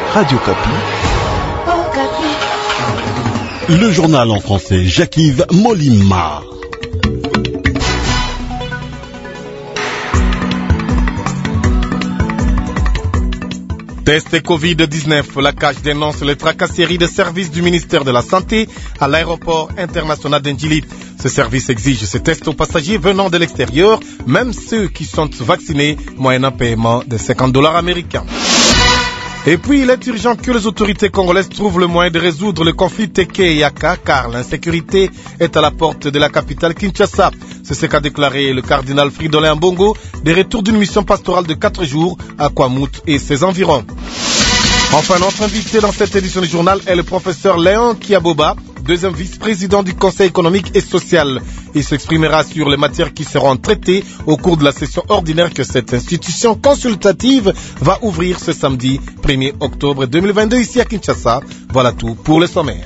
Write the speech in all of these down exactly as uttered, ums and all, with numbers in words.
Radio Kapi. Le journal en français, Jacques-Yves Molima. Test Covid dix-neuf, la C A G dénonce les tracasseries de services du ministère de la Santé à l'aéroport international d'Ndjili. Ce service exige ces tests aux passagers venant de l'extérieur, même ceux qui sont vaccinés, moyennant paiement de cinquante dollars américains. Et puis, il est urgent que les autorités congolaises trouvent le moyen de résoudre le conflit Teke-Yaka, car l'insécurité est à la porte de la capitale Kinshasa. C'est ce qu'a déclaré le cardinal Fridolin Ambongo, des retours d'une mission pastorale de quatre jours à Kwamut et ses environs. Enfin, notre invité dans cette édition du journal est le professeur Léon Kiaboba, deuxième vice-président du Conseil économique et social. Il s'exprimera sur les matières qui seront traitées au cours de la session ordinaire que cette institution consultative va ouvrir ce samedi premier octobre deux mille vingt-deux ici à Kinshasa. Voilà tout pour le sommaire.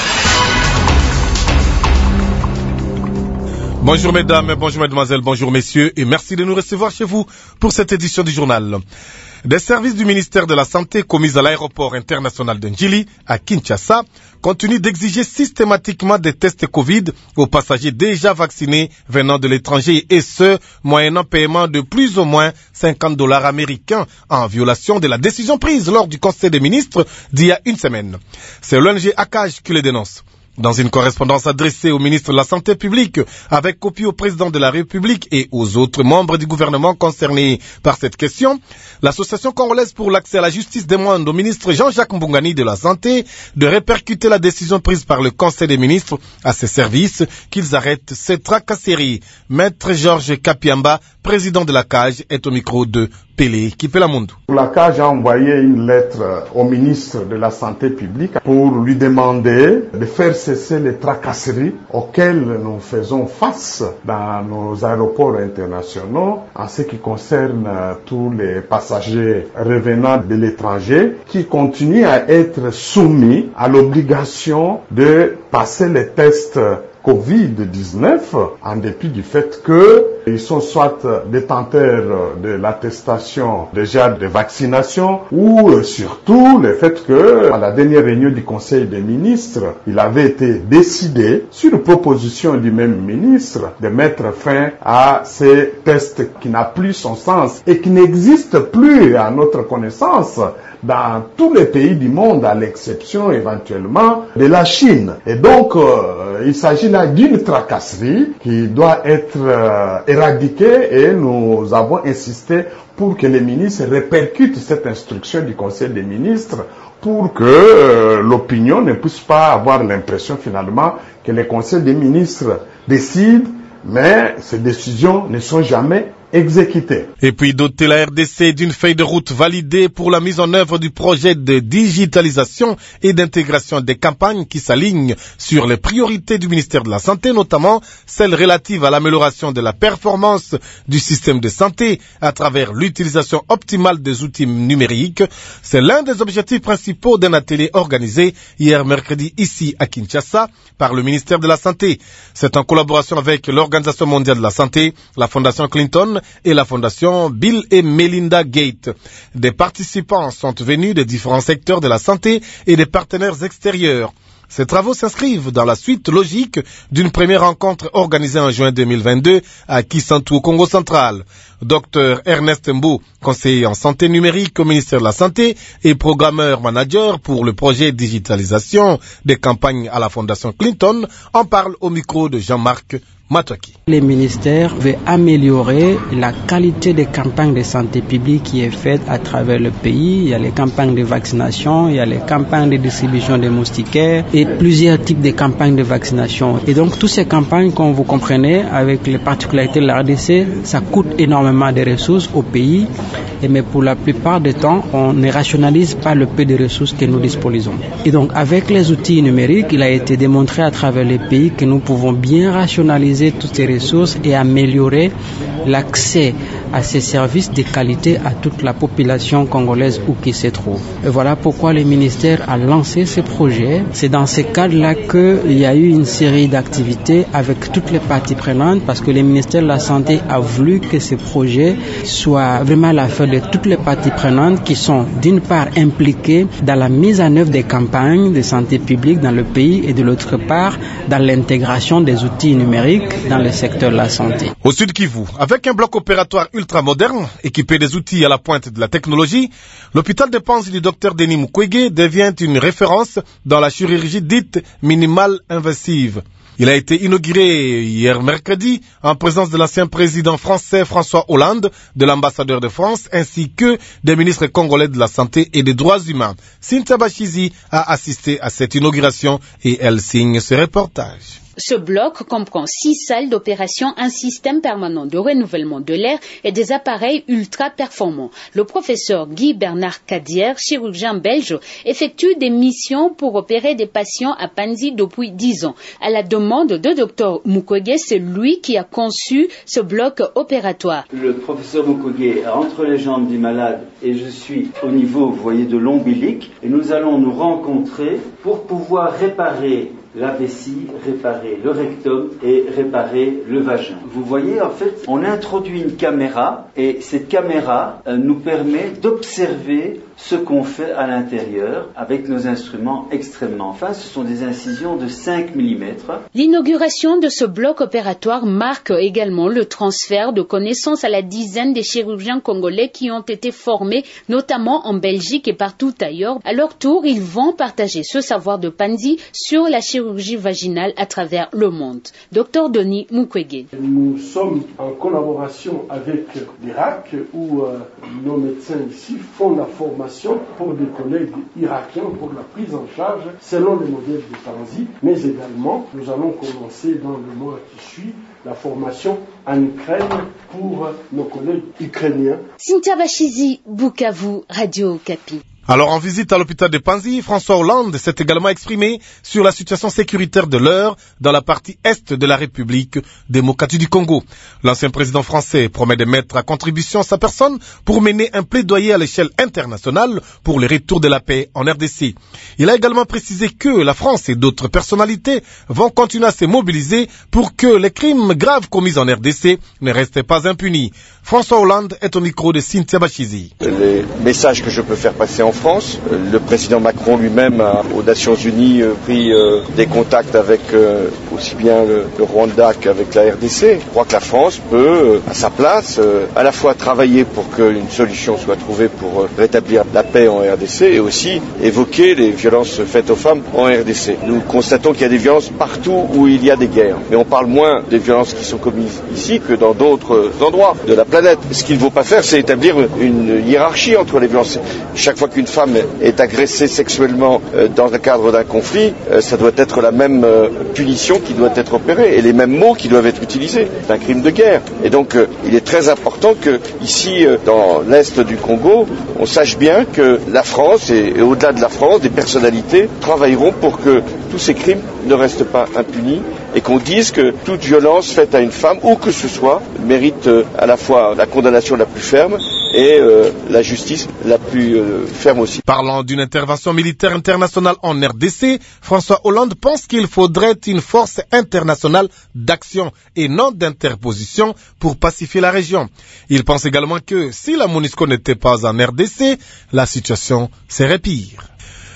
Bonjour mesdames, bonjour mesdemoiselles, bonjour messieurs et merci de nous recevoir chez vous pour cette édition du journal. Des services du ministère de la Santé commis à l'aéroport international d'Ndjili, à Kinshasa, continuent d'exiger systématiquement des tests Covid aux passagers déjà vaccinés venant de l'étranger et ce, moyennant paiement de plus ou moins cinquante dollars américains en violation de la décision prise lors du Conseil des ministres d'il y a une semaine. C'est l'O N G A C A G qui le dénonce. Dans une correspondance adressée au ministre de la Santé publique, avec copie au président de la République et aux autres membres du gouvernement concernés par cette question, l'Association congolaise pour l'accès à la justice demande au ministre Jean-Jacques Mbungani de la Santé de répercuter la décision prise par le Conseil des ministres à ses services, qu'ils arrêtent ces tracasseries. Maître Georges Kapiamba, président de la C A G, est au micro de Pelé Kipelamundu. La C A G a envoyé une lettre au ministre de la Santé publique pour lui demander de faire cesser les tracasseries auxquelles nous faisons face dans nos aéroports internationaux en ce qui concerne tous les passagers revenant de l'étranger qui continuent à être soumis à l'obligation de passer les tests Covid dix-neuf en dépit du fait qu'ils sont soit détenteurs de l'attestation déjà de vaccination ou surtout le fait que à la dernière réunion du Conseil des ministres, il avait été décidé sur proposition du même ministre de mettre fin à ces tests qui n'a plus son sens et qui n'existent plus à notre connaissance dans tous les pays du monde, à l'exception éventuellement de la Chine. Et donc, euh, il s'agit là d'une tracasserie qui doit être euh, éradiquée et nous avons insisté pour que les ministres répercutent cette instruction du Conseil des ministres pour que euh, l'opinion ne puisse pas avoir l'impression finalement que le Conseil des ministres décide, mais ces décisions ne sont jamais exécuté. Et puis doter la R D C d'une feuille de route validée pour la mise en œuvre du projet de digitalisation et d'intégration des campagnes qui s'alignent sur les priorités du ministère de la Santé, notamment celles relatives à l'amélioration de la performance du système de santé à travers l'utilisation optimale des outils numériques. C'est l'un des objectifs principaux d'un atelier organisé hier mercredi ici à Kinshasa par le ministère de la Santé. C'est en collaboration avec l'Organisation mondiale de la santé, la Fondation Clinton et la fondation Bill et Melinda Gates. Des participants sont venus des différents secteurs de la santé et des partenaires extérieurs. Ces travaux s'inscrivent dans la suite logique d'une première rencontre organisée en juin deux mille vingt-deux à Kisantu au Congo central. Docteur Ernest Mbou, conseiller en santé numérique au ministère de la Santé et programmeur manager pour le projet digitalisation des campagnes à la fondation Clinton, en parle au micro de Jean-Marc Matouaki. Le ministère veut améliorer la qualité des campagnes de santé publique qui est faite à travers le pays. Il y a les campagnes de vaccination, il y a les campagnes de distribution des moustiquaires et plusieurs types de campagnes de vaccination. Et donc, toutes ces campagnes, comme vous comprenez, avec les particularités de la R D C, ça coûte énormément de ressources au pays. Et mais pour la plupart du temps, on ne rationalise pas le peu de ressources que nous disposons. Et donc, avec les outils numériques, il a été démontré à travers les pays que nous pouvons bien rationaliser toutes ces ressources et améliorer l'accès à ces services de qualité à toute la population congolaise où qui se trouve. Et voilà pourquoi le ministère a lancé ce projet. C'est dans ce cadre-là qu'il y a eu une série d'activités avec toutes les parties prenantes, parce que le ministère de la Santé a voulu que ce projet soit vraiment l'affaire de toutes les parties prenantes qui sont d'une part impliquées dans la mise en œuvre des campagnes de santé publique dans le pays et de l'autre part dans l'intégration des outils numériques dans le secteur de la santé. Au Sud Kivu, avec un bloc opératoire ultra moderne, équipé des outils à la pointe de la technologie, l'hôpital de Panzi du docteur Denis Mukwege devient une référence dans la chirurgie dite minimale invasive. Il a été inauguré hier mercredi en présence de l'ancien président français François Hollande, de l'ambassadeur de France, ainsi que des ministres congolais de la santé et des droits humains. Cynthia Bachizi a assisté à cette inauguration et elle signe ce reportage. Ce bloc comprend six salles d'opération, un système permanent de renouvellement de l'air et des appareils ultra performants. Le professeur Guy Bernard Cadière, chirurgien belge, effectue des missions pour opérer des patients à Panzi depuis dix ans. À la demande de docteur Mukwege, c'est lui qui a conçu ce bloc opératoire. Le professeur Mukwege est entre les jambes du malade et je suis au niveau, vous voyez, de l'ombilic, et nous allons nous rencontrer pour pouvoir réparer la vessie, réparer le rectum et réparer le vagin. Vous voyez, en fait, on introduit une caméra et cette caméra euh, nous permet d'observer ce qu'on fait à l'intérieur avec nos instruments extrêmement fins. Ce sont des incisions de cinq millimètres. L'inauguration de ce bloc opératoire marque également le transfert de connaissances à la dizaine des chirurgiens congolais qui ont été formés, notamment en Belgique et partout ailleurs. À leur tour, ils vont partager ce savoir de Panzi sur la chirurgie vaginale à travers le monde. docteur Denis Mukwege. Nous sommes en collaboration avec l'Irak où euh, nos médecins ici font la formation pour des collègues irakiens pour la prise en charge selon les modèles de Panzi, mais également nous allons commencer dans le mois qui suit la formation en Ukraine pour nos collègues ukrainiens. Cynthia Bachizi, Bukavu, Radio Okapi. Alors, en visite à l'hôpital de Panzi, François Hollande s'est également exprimé sur la situation sécuritaire de l'heure dans la partie est de la République démocratique du Congo. L'ancien président français promet de mettre à contribution sa personne pour mener un plaidoyer à l'échelle internationale pour le retour de la paix en R D C. Il a également précisé que la France et d'autres personnalités vont continuer à se mobiliser pour que les crimes graves commis en R D C ne restent pas impunis. François Hollande est au micro de Cynthia Bachizi. Les messages que je peux faire passer en France, le président Macron lui-même a, aux Nations Unies, pris euh, des contacts avec euh, aussi bien le, le Rwanda qu'avec la R D C. Je crois que la France peut, euh, à sa place, euh, à la fois travailler pour qu'une solution soit trouvée pour euh, rétablir la paix en R D C et aussi évoquer les violences faites aux femmes en R D C. Nous constatons qu'il y a des violences partout où il y a des guerres, mais on parle moins des violences qui sont commises ici que dans d'autres endroits de la planète. Ce qu'il ne faut pas faire, c'est établir une hiérarchie entre les violences. Chaque fois qu'une femme est agressée sexuellement euh, dans le cadre d'un conflit, euh, ça doit être la même euh, punition qui doit être opérée et les mêmes mots qui doivent être utilisés. C'est un crime de guerre. Et donc, euh, il est très important que ici, euh, dans l'est du Congo, on sache bien que la France et, et au-delà de la France, des personnalités travailleront pour que tous ces crimes ne restent pas impunis et qu'on dise que toute violence faite à une femme, où que ce soit, mérite euh, à la fois la condamnation la plus ferme et euh, la justice la plus euh, ferme aussi. Parlant d'une intervention militaire internationale en R D C, François Hollande pense qu'il faudrait une force internationale d'action et non d'interposition pour pacifier la région. Il pense également que si la MONUSCO n'était pas en R D C, la situation serait pire.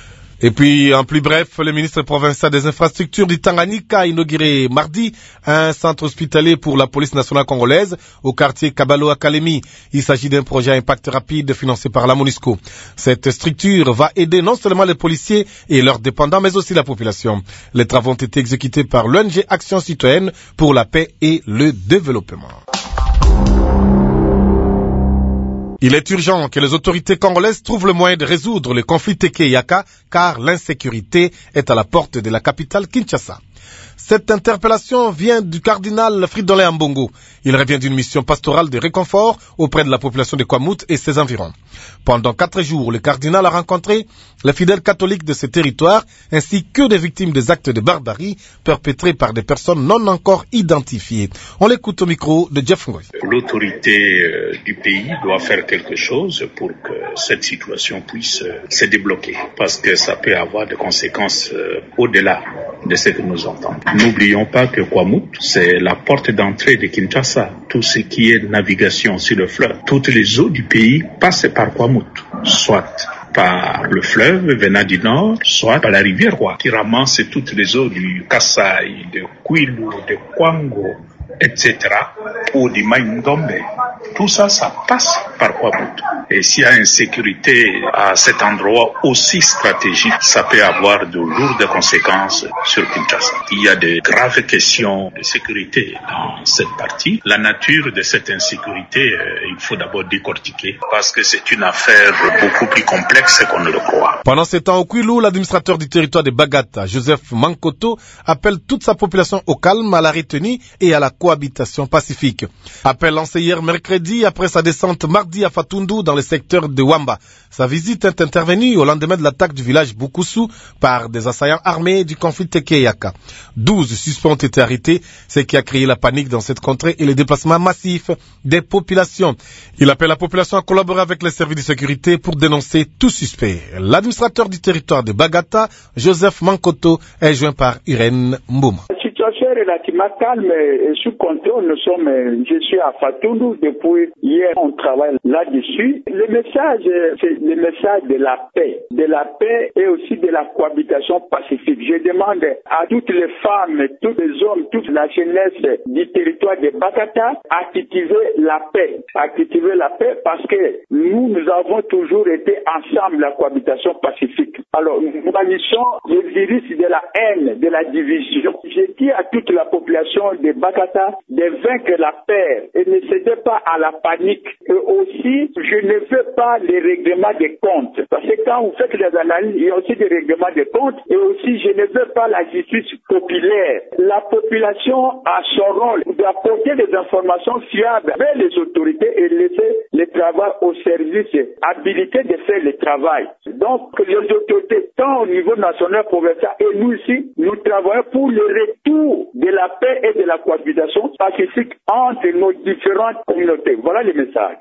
Et puis, en plus bref, le ministre provincial des infrastructures du Tanganyika a inauguré mardi un centre hospitalier pour la police nationale congolaise au quartier Kabalo Akalemi. Il s'agit d'un projet à impact rapide financé par la MONUSCO. Cette structure va aider non seulement les policiers et leurs dépendants, mais aussi la population. Les travaux ont été exécutés par l'O N G Action Citoyenne pour la paix et le développement. Il est urgent que les autorités congolaises trouvent le moyen de résoudre le conflit Teke-Yaka, car l'insécurité est à la porte de la capitale Kinshasa. Cette interpellation vient du cardinal Fridolin Ambongo. Il revient d'une mission pastorale de réconfort auprès de la population de Kwamouth et ses environs. Pendant quatre jours, le cardinal a rencontré les fidèles catholiques de ces territoires ainsi que des victimes des actes de barbarie perpétrés par des personnes non encore identifiées. On l'écoute au micro de Jeff Ngoy. L'autorité euh, du pays doit faire quelque chose pour que cette situation puisse euh, se débloquer parce que ça peut avoir des conséquences euh, au-delà de ce que nous entendons. N'oublions pas que Kwamouth, c'est la porte d'entrée de Kinshasa. Tout ce qui est navigation sur le fleuve, toutes les eaux du pays passent par Kwamouth, soit par le fleuve venant du nord, soit par la rivière Roi, qui ramasse toutes les eaux du Kasaï, de Kwilu, de Kwango, et cetera, ou du Maïndombe. Tout ça, ça passe par Kwamouth. Et s'il y a insécurité à cet endroit aussi stratégique, ça peut avoir de lourdes conséquences sur Kinshasa. Il y a de graves questions de sécurité dans cette partie. La nature de cette insécurité, euh, il faut d'abord décortiquer parce que c'est une affaire beaucoup plus complexe qu'on ne le croit. Pendant ce temps, au Kwilu, l'administrateur du territoire de Bagata, Joseph Mankoto, appelle toute sa population au calme, à la retenue et à la cohabitation pacifique. Appel lancé hier mercredi après sa descente mardi à Fatundu dans le secteur de Wamba. Sa visite est intervenue au lendemain de l'attaque du village Bukusu par des assaillants armés du conflit Tekeyaka. Douze suspects ont été arrêtés, ce qui a créé la panique dans cette contrée et le déplacement massif des populations. Il appelle la population à collaborer avec les services de sécurité pour dénoncer tout suspect. L'administrateur du territoire de Bagata, Joseph Mankoto, est joint par Irène Mbouma. Situation est relativement calme et sous contrôle. Nous sommes, je suis à Fatundu depuis hier, on travaille là-dessus. Le message, c'est le message de la paix, de la paix et aussi de la cohabitation pacifique. Je demande à toutes les femmes, tous les hommes, toute la jeunesse du territoire de Bagata à cultiver la paix, à cultiver la paix parce que nous, nous avons toujours été ensemble la cohabitation pacifique. Alors, nous bannissons le virus de la haine, de la division. Je dis à toute la population de Bagata de vaincre la paix et ne cédez pas à la panique. Et aussi, je ne veux pas les règlements des comptes. Parce que quand vous faites les analyses, il y a aussi des règlements des comptes. Et aussi, je ne veux pas la justice populaire. La population a son rôle d'apporter des informations fiables vers les autorités et laisser le travail au service habilité de faire le travail. Donc, les autorités, tant au niveau national, provincial et nous ici, nous travaillons pour le retour de la paix et de la cohabitation pacifique entre nos différentes communautés. Voilà le message.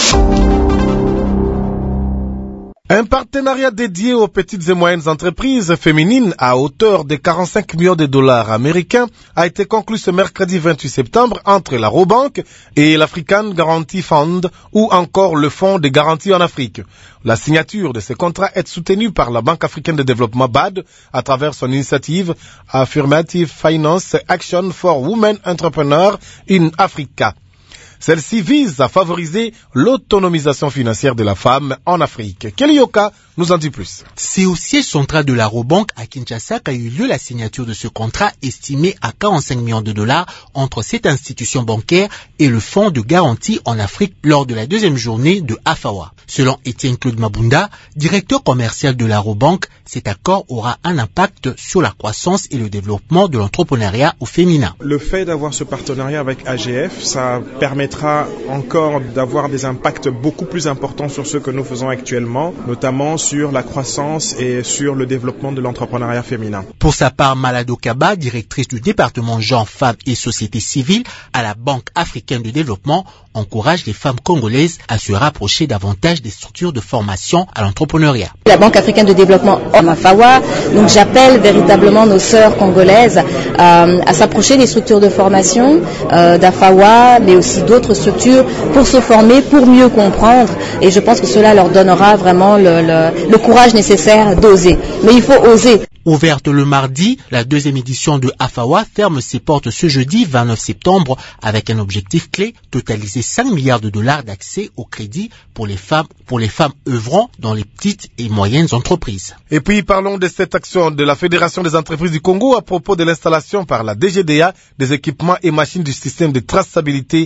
Un partenariat dédié aux petites et moyennes entreprises féminines à hauteur de quarante-cinq millions de dollars américains a été conclu ce mercredi vingt-huit septembre entre la Robank et l'African Guarantee Fund ou encore le Fonds de garantie en Afrique. La signature de ce contrat est soutenue par la Banque africaine de développement B A D à travers son initiative Affirmative Finance Action for Women Entrepreneurs in Africa. Celle-ci vise à favoriser l'autonomisation financière de la femme en Afrique. Kelly Yoka nous en dit plus. C'est au siège central de la Robank à Kinshasa qu'a eu lieu la signature de ce contrat estimé à quarante-cinq millions de dollars entre cette institution bancaire et le Fonds de garantie en Afrique lors de la deuxième journée de Afawa. Selon Étienne Claude Mabunda, directeur commercial de la Robank, cet accord aura un impact sur la croissance et le développement de l'entrepreneuriat au féminin. Le fait d'avoir ce partenariat avec A G F, ça permettra encore d'avoir des impacts beaucoup plus importants sur ce que nous faisons actuellement, notamment sur la croissance et sur le développement de l'entrepreneuriat féminin. Pour sa part, Malado Kaba, directrice du département genre, femmes et société civile à la Banque africaine de développement, encourage les femmes congolaises à se rapprocher davantage des structures de formation à l'entrepreneuriat. La Banque africaine de développement en Afawa, donc j'appelle véritablement nos sœurs congolaises euh, à s'approcher des structures de formation euh, d'Afawa, mais aussi d'autres structures pour se former, pour mieux comprendre. Et je pense que cela leur donnera vraiment le, le, le courage nécessaire d'oser. Mais il faut oser. Ouverte le mardi, la deuxième édition de Afawa ferme ses portes ce jeudi vingt-neuf septembre avec un objectif clé, totaliser cinq milliards de dollars d'accès au crédit pour les femmes, pour les femmes œuvrant dans les petites et moyennes entreprises. Et puis parlons de cette action de la Fédération des entreprises du Congo à propos de l'installation par la D G D A des équipements et machines du système de traçabilité des données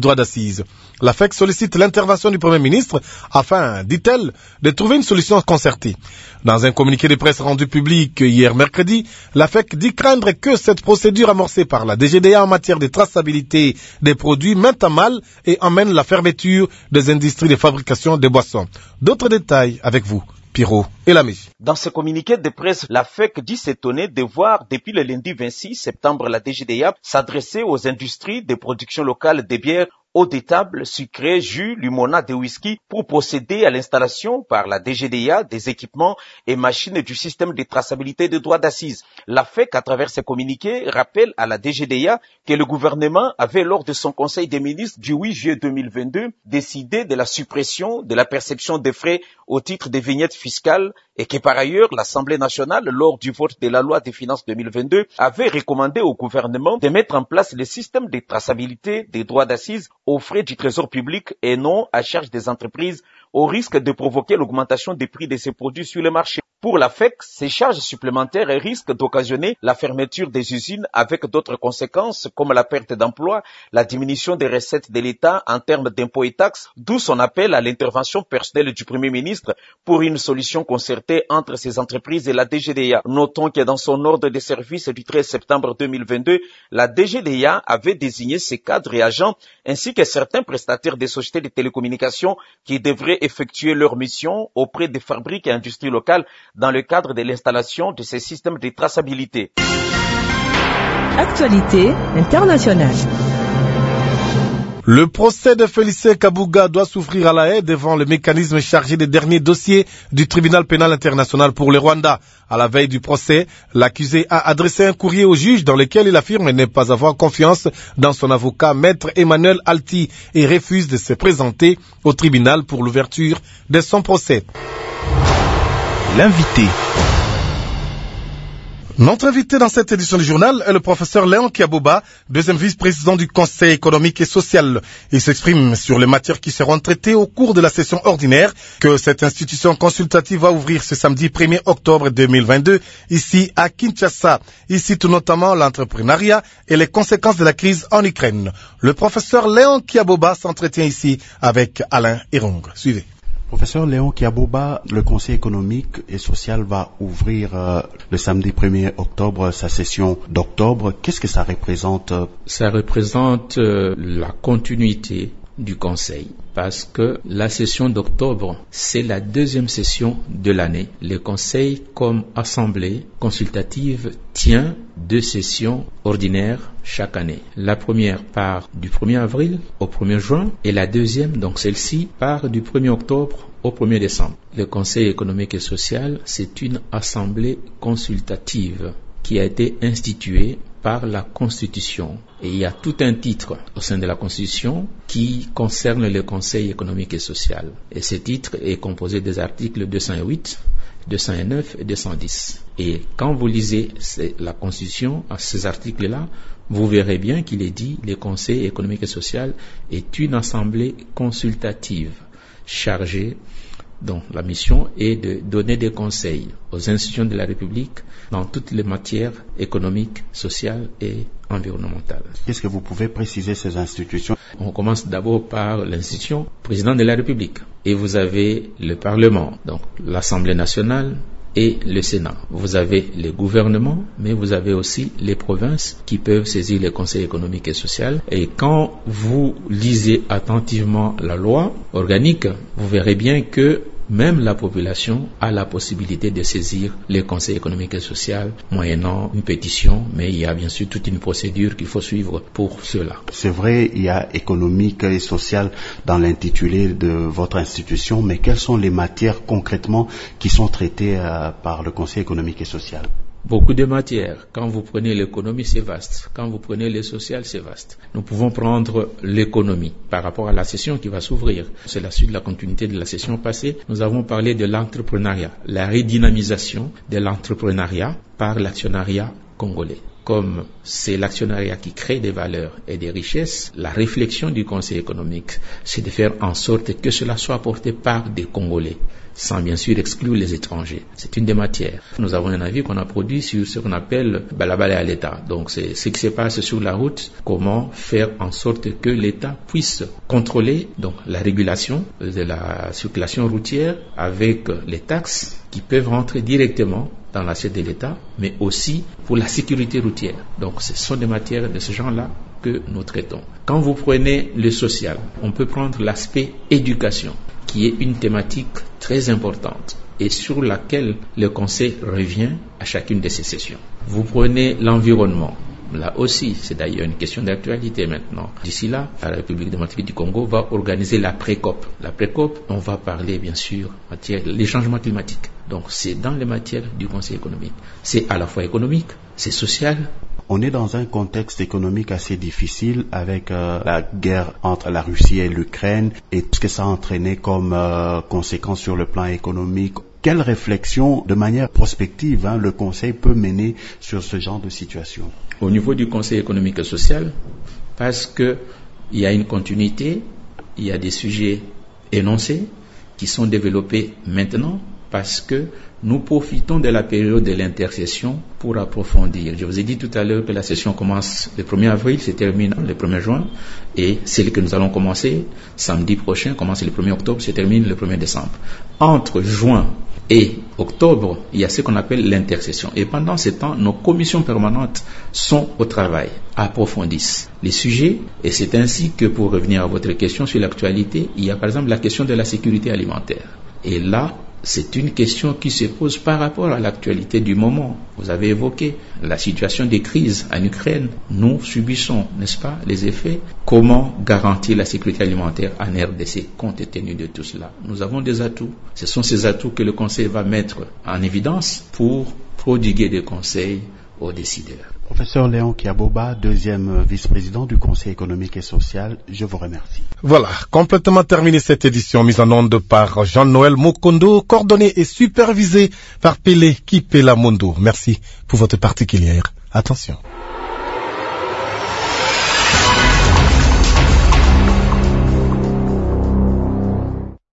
droit d'assises. La F E C sollicite l'intervention du Premier ministre afin, dit-elle, de trouver une solution concertée. Dans un communiqué de presse rendu public hier mercredi, la F E C dit craindre que cette procédure amorcée par la D G D A en matière de traçabilité des produits mette à mal et emmène la fermeture des industries de fabrication de boissons. D'autres détails avec vous, Pierrot et Lamy. Dans ce communiqué de presse, la F E C dit s'étonner de voir depuis le lundi vingt-six septembre la D G D A s'adresser aux industries de production locale de bières, eau de table, sucré, jus, limonade et whisky pour procéder à l'installation par la D G D A des équipements et machines du système de traçabilité des droits d'assises. La F E C, à travers ses communiqués, rappelle à la D G D A que le gouvernement avait, lors de son conseil des ministres du huit juillet deux mille vingt-deux, décidé de la suppression de la perception des frais au titre des vignettes fiscales et que par ailleurs, l'Assemblée nationale, lors du vote de la loi des finances deux mille vingt-deux, avait recommandé au gouvernement de mettre en place le système de traçabilité des droits d'assises aux frais du trésor public et non à charge des entreprises, au risque de provoquer l'augmentation des prix de ces produits sur le marché. Pour la F E C, ces charges supplémentaires risquent d'occasionner la fermeture des usines avec d'autres conséquences comme la perte d'emploi, la diminution des recettes de l'État en termes d'impôts et taxes, d'où son appel à l'intervention personnelle du Premier ministre pour une solution concertée entre ces entreprises et la D G D A. Notons que dans son ordre de service du treize septembre deux mille vingt-deux, la D G D A avait désigné ses cadres et agents ainsi que certains prestataires des sociétés de télécommunications qui devraient effectuer leur mission auprès des fabriques et industries locales dans le cadre de l'installation de ces systèmes de traçabilité. Actualité internationale. Le procès de Félicien Kabuga doit s'ouvrir à La Haye devant le mécanisme chargé des derniers dossiers du tribunal pénal international pour le Rwanda. À la veille du procès, l'accusé a adressé un courrier au juge dans lequel il affirme ne pas avoir confiance dans son avocat, maître Emmanuel Alti, et refuse de se présenter au tribunal pour l'ouverture de son procès. L'invité. Notre invité dans cette édition du journal est le professeur Léon Kiaboba, deuxième vice-président du Conseil économique et social. Il s'exprime sur les matières qui seront traitées au cours de la session ordinaire que cette institution consultative va ouvrir ce samedi premier octobre deux mille vingt-deux ici à Kinshasa. Il cite notamment l'entrepreneuriat et les conséquences de la crise en Ukraine. Le professeur Léon Kiaboba s'entretient ici avec Alain Erong. Suivez. Professeur Léon Kiaboba, le Conseil économique et social va ouvrir euh, le samedi premier octobre sa session d'octobre. Qu'est-ce que ça représente? Ça représente euh, la continuité du Conseil, parce que la session d'octobre, c'est la deuxième session de l'année. Le Conseil, comme assemblée consultative, tient deux sessions ordinaires chaque année. La première part du premier avril au premier juin et la deuxième, donc celle-ci, part du premier octobre au premier décembre. Le Conseil économique et social, c'est une assemblée consultative qui a été instituée par la Constitution. Et il y a tout un titre au sein de la Constitution qui concerne le Conseil économique et social. Et ce titre est composé des articles deux cent huit, deux cent neuf et deux cent dix. Et quand vous lisez la Constitution, à ces articles-là, vous verrez bien qu'il est dit le Conseil économique et social est une assemblée consultative chargée, dont la mission est de donner des conseils aux institutions de la République dans toutes les matières économiques, sociales et environnementales. Qu'est-ce que vous pouvez préciser ces institutions? On commence d'abord par l'institution président de la République. Et vous avez le Parlement, donc l'Assemblée nationale et le Sénat. Vous avez les gouvernements, mais vous avez aussi les provinces qui peuvent saisir le Conseil économique et social. Et quand vous lisez attentivement la loi organique, vous verrez bien que même la population a la possibilité de saisir le Conseil économique et social moyennant une pétition, mais il y a bien sûr toute une procédure qu'il faut suivre pour cela. C'est vrai, il y a économique et social dans l'intitulé de votre institution, mais quelles sont les matières concrètement qui sont traitées euh, par le Conseil économique et social? Beaucoup de matières. Quand vous prenez l'économie, c'est vaste. Quand vous prenez le social, c'est vaste. Nous pouvons prendre l'économie par rapport à la session qui va s'ouvrir. C'est la suite de la continuité de la session passée. Nous avons parlé de l'entrepreneuriat, la redynamisation de l'entrepreneuriat par l'actionnariat congolais. comme c'est l'actionnariat qui crée des valeurs et des richesses, la réflexion du Conseil économique, c'est de faire en sorte que cela soit porté par des Congolais, sans bien sûr exclure les étrangers. C'est une des matières. Nous avons un avis qu'on a produit sur ce qu'on appelle balabala à l'État. Donc c'est ce qui se passe sur la route, comment faire en sorte que l'État puisse contrôler donc la régulation de la circulation routière avec les taxes qui peuvent rentrer directement dans l'assiette de l'État, mais aussi pour la sécurité routière. Donc ce sont des matières de ce genre-là que nous traitons. Quand vous prenez le social, on peut prendre l'aspect éducation, qui est une thématique très importante et sur laquelle le Conseil revient à chacune de ces sessions. Vous prenez l'environnement. Là aussi, c'est d'ailleurs une question d'actualité maintenant. D'ici là, la République démocratique du Congo va organiser la pré-COP. La pré-COP, on va parler bien sûr matière les changements climatiques. Donc c'est dans les matières du Conseil économique. C'est à la fois économique, c'est social. On est dans un contexte économique assez difficile avec euh, la guerre entre la Russie et l'Ukraine et ce que ça a entraîné comme euh, conséquence sur le plan économique. Quelle réflexion, de manière prospective, hein, le Conseil peut mener sur ce genre de situation? Au niveau du Conseil économique et social, parce que il y a une continuité, il y a des sujets énoncés qui sont développés maintenant, parce que nous profitons de la période de l'intercession pour approfondir. Je vous ai dit tout à l'heure que la session commence le premier avril, se termine le premier juin, et celle que nous allons commencer samedi prochain, commence le premier octobre, se termine le premier décembre. Entre juin et octobre, il y a ce qu'on appelle l'intercession. Et pendant ce temps, nos commissions permanentes sont au travail, approfondissent les sujets. Et c'est ainsi que, pour revenir à votre question sur l'actualité, il y a par exemple la question de la sécurité alimentaire. Et là, c'est une question qui se pose par rapport à l'actualité du moment. Vous avez évoqué la situation des crises en Ukraine. Nous subissons, n'est-ce pas, les effets. Comment garantir la sécurité alimentaire en R D C compte tenu de tout cela? Nous avons des atouts. Ce sont ces atouts que le Conseil va mettre en évidence pour prodiguer des conseils aux décideurs. Professeur Léon Kiaboba, deuxième vice-président du Conseil économique et social, je vous remercie. Voilà, complètement terminé cette édition mise en onde par Jean-Noël Mokondo, coordonnée et supervisée par Pelé Kipela Mondo. Merci pour votre particulière attention.